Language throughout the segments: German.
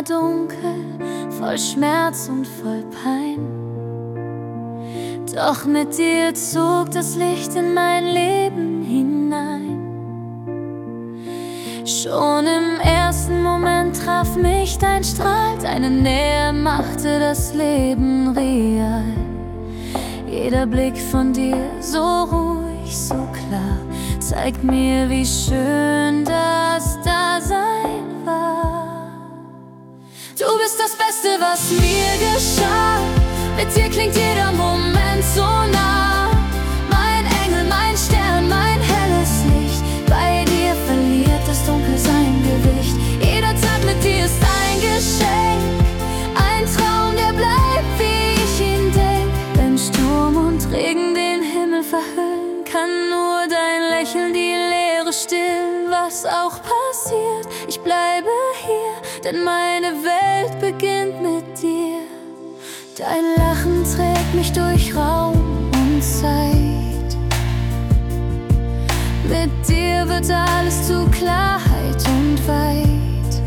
dunkel, voll Schmerz und voll Pein. Doch mit dir zog das Licht in mein Leben hinein. Schon im ersten Moment traf mich dein Strahl, deine Nähe machte das Leben real. Jeder Blick von dir so ruhig, so klar, zeigt mir, wie schön das Dasein war. Du bist das Beste, was mir geschah. Mit dir klingt jeder Moment so nah. Mein Engel, mein Stern, mein helles Licht. Bei dir verliert das Dunkel sein Gewicht. Jeder Tag mit dir ist ein Geschenk, ein Traum, der bleibt, wie ich ihn denk. Wenn Sturm und Regen den Himmel verhüllen, kann nur dein Lächeln die Leere stillen. Was auch passiert, ich bleibe hier, denn meine Welt beginnt mit dir. Dein Lachen trägt mich durch Raum und Zeit. Mit dir wird alles zu Klarheit und weit.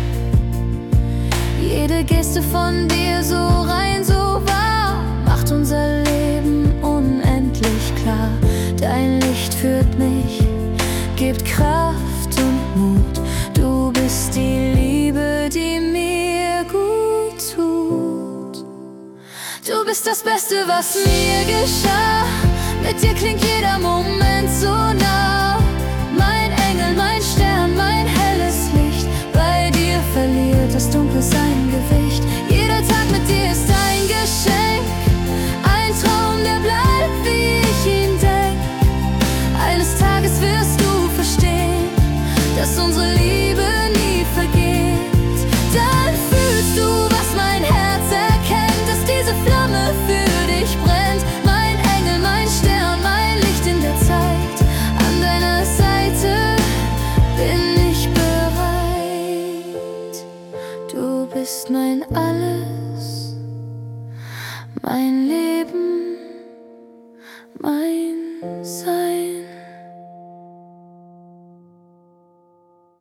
Jede Geste von dir so rein, so wahr, macht unser Leben unendlich klar. Dein Licht führt mich, gibt Kraft und Mut. Du bist die Liebe, die mir gut tut. Du bist das Beste, was mir geschah. Mit dir klingt jeder Moment so nah. Mein Engel, mein Stern, mein helles Licht. Bei dir verliert das Dunkel sein Gewicht. Jeder Tag mit dir ist ein Geschenk, ein Traum, der bleibt, wie ich ihn denk. Eines Tages wirst du verstehen, dass unsere Liebe nie vergeht. Dann fühlst du, was mein Herz erkennt, dass diese Flamme für dich brennt. Mein Engel, mein Stern, mein Licht in der Zeit. An deiner Seite bin ich bereit. Du bist mein Alles, mein